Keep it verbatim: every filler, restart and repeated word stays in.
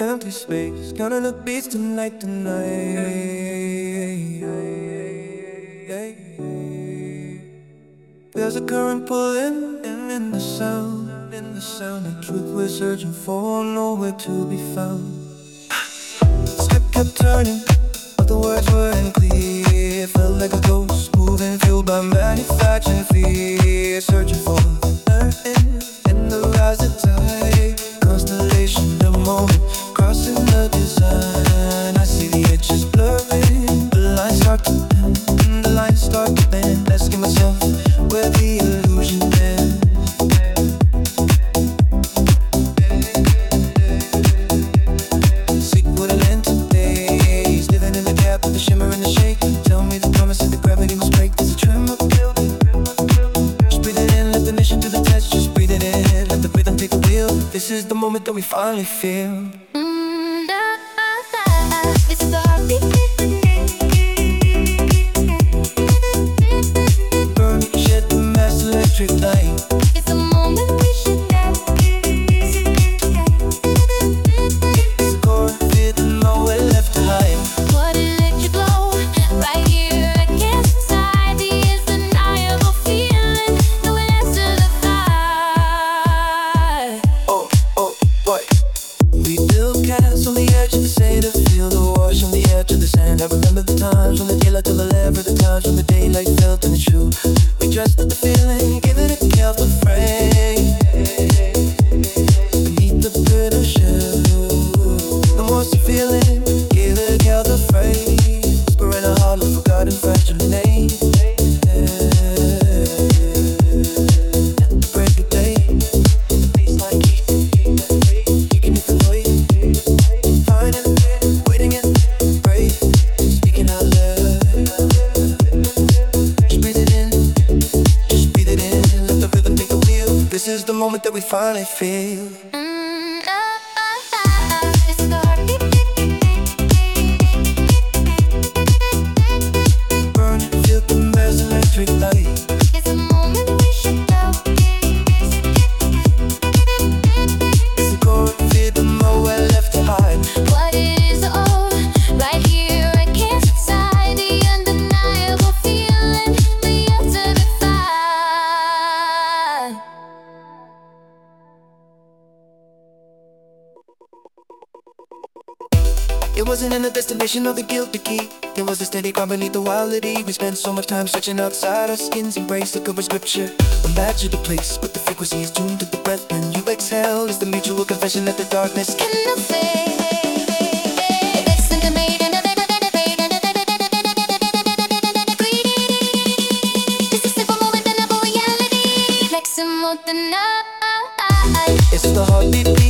Empty space, counting the beats tonight, tonight. There's a current pulling in, in the sound, in the sound. The truth we're searching for, nowhere to be found. Script kept turning, but the words weren't clear. Felt like a ghost moving, fueled by manufacturing fear. Searching for learning in the rising tide. Constellation, the moment, crossing the design. I see the edges blurring, the lines start to bend, the lines start to bend. Asking myself where the illusion ends. Seek what it end today. Living in the gap with the shimmer and the shake. Tell me the promise that the gravity will break. There's a tremor building. Just breathe it in, let the mission do the test. Just breathe it in, let the rhythm take the wheel. This is the moment that we finally feel. Mm, da, da, da. It's the heartbeat. Burn, shed the mass electric light. It's the moment we should have. It's a core fit and nowhere left to hide. What electric glow right here against inside. The undeniable feeling, no answer to fight. Oh, oh, boy. We built castles on the edge of the sand to feel the wash on the edge of the sand. I remember the times when the daylight till the lever, the times when the daylight felt in the shoe. We dressed up the feeling, giving it a careful frame. Beneath the bitter shell, the more the feeling, give it a careful frame. Whispering a heart of forgotten fragile name. At the break of day, the baseline keeps you can hit the noise. Finding it, waiting it, brave, speaking out loud. Just breathe it in, just breathe it in. Let the rhythm take the wheel. This is the moment that we finally feel. Mm, da, da, da. It's the heartbeat. Burn it, feel the mass electric light. It's the moment we should have. It's a core fit and nowhere left to hide. What it is, oh, right here against inside. The undeniable feeling, the answer to find. It wasn't in the destination of the guilt to keep. There was a steady calm beneath the wildity. We spent so much time stretching outside our skins. Embrace the cover scripture. Imagine the place, but the frequency is tuned to the breath. When you exhale, it's the mutual confession that the darkness can. Can I say? It's the heartbeat.